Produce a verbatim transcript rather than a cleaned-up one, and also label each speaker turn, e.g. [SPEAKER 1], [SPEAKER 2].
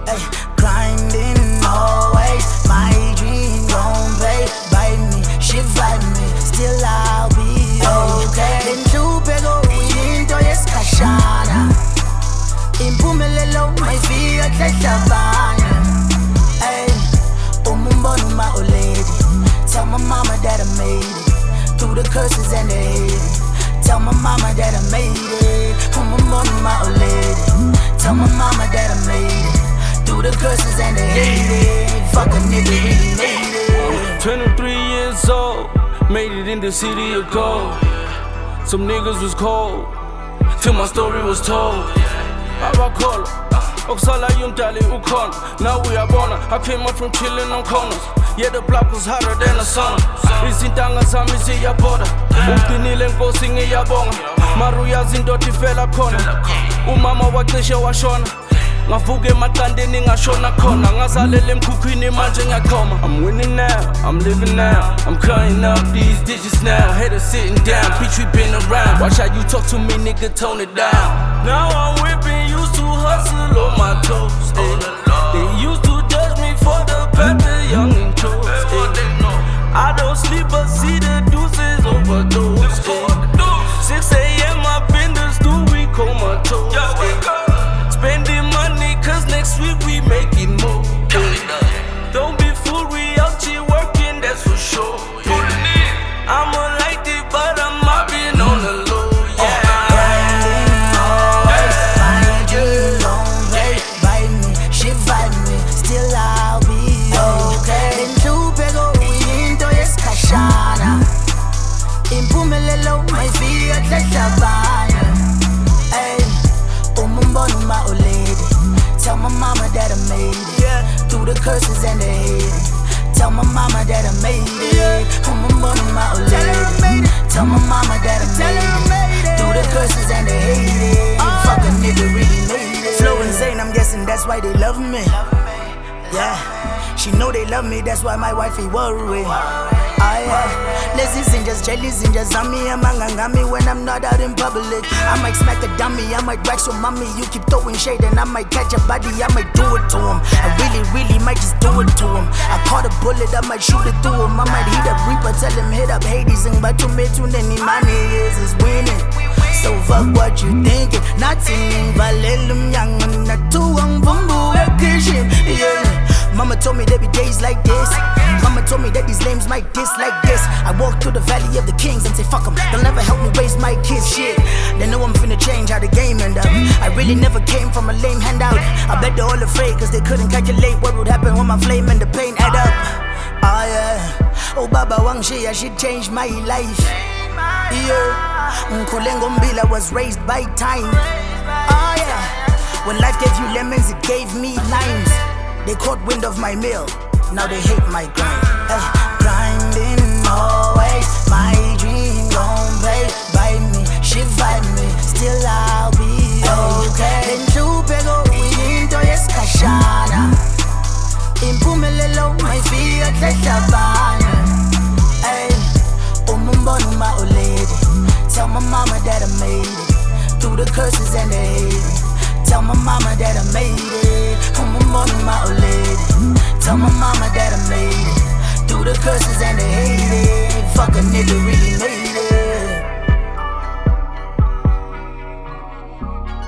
[SPEAKER 1] Ay, grinding always, my dream gon' pay. Bite me, she vibe me, still I'll be okay. Lenhlupeko into yesikhashana, impumelelo mayifika hlabana. Ay, umumbona uma ulady, tell my mama that I made it through the curses and the hate. Tell my mama that I made it. Umumbona uma ulady, tell my mama that I made it through the curses and the hate. Fuck a nigga really made it.
[SPEAKER 2] twenty-three years old, made it in the city of gold. Some niggas was cold till my story was told. Abakhola okusala yumdali ukhona. Now we are born. I came up from chilling on corners. Yeah, the block was hotter than the sun. Izintanga zami ziyabhoda, uqinile nkosi ngiyabonga. Maruyazi indoda ifela khona, umama wacishe washona. Ngavuka emaqandeni ngashona khona, ngazalele emkhukhwini manje ngiyaqhoma. I'm winning now, I'm living now, I'm cutting up these digits now. Haters sitting down, bitch we been around. Watch how you talk to me, nigga, tone it down. Now I'm whipping, used to hustle on my toes. Eh. They used to judge me for the path the young and chose. Eh. I don't sleep but see the deuces overdose. Eh. six a.m. up in the stool, we comatose. Eh. Spending money cause next week we making more. Yeah. Don't be fooled, we out here working, that's for sure. Yeah. I'm a light it, but I'm mopping on the low. Yeah.
[SPEAKER 1] Grinding always, my dream gon' pay. Bite me, she vibe me, still I'll be okay. Lenhlupeko into yesikhashana, impumelelo mayifika hlabana. Umumbona ulady, tell my mama that I made it, yeah. Through the curses and the hate. Tell my mama that I made it, yeah. Umumbona ulady, tell my mama that I made it, through the curses and the hate. uh. Fuck a nigga really made it. Flow insane, I'm guessing that's why they love me. Yeah, she know they love me, that's why my wifey worry. Ah yeah, lazy zinjas, jelly zinjas, zami amangangami when I'm not out in public. I might smack a dummy, I might wax your mommy. You keep throwing shade and I might catch a body, I might do it to him. I really, really might just do it to him. I caught a bullet, I might shoot it through him. I might heat up Reaper, tell him hit up Hades. And but to me, too many money is is winning. So fuck what you thinking. Nothing valelum young and not too young bumbu kitchen. Yeah. Mama told me there be days like this. Mama told me that these names might diss like this. I walk through the valley of the kings and say fuck them. They'll never help me raise my kids. Shit, they know I'm finna change how the game end up. I really never came from a lame handout. I bet they're all afraid cause they couldn't calculate what would happen when my flame and the pain add up. Ah yeah, oh Baba Wang Shia, she changed my life. Yeah, Nkulengo Mbila was raised by time. Ah yeah, when life gave you lemons it gave me limes. They caught wind of my meal, now they hate my grind. Ay, grinding always, my dream gon' pay. Bite me, she vibe me, still I'll be okay. Lenhlupeko into yesikhashana, impumelelo mayifika hlabana. Ay, umumbona ulady, tell my mama that I made it through the curses and the hate. Tell my mama that I made it. Umumbona ulady, tell my mama that I made it through the curses and the hate. Fuck a nigga really made it.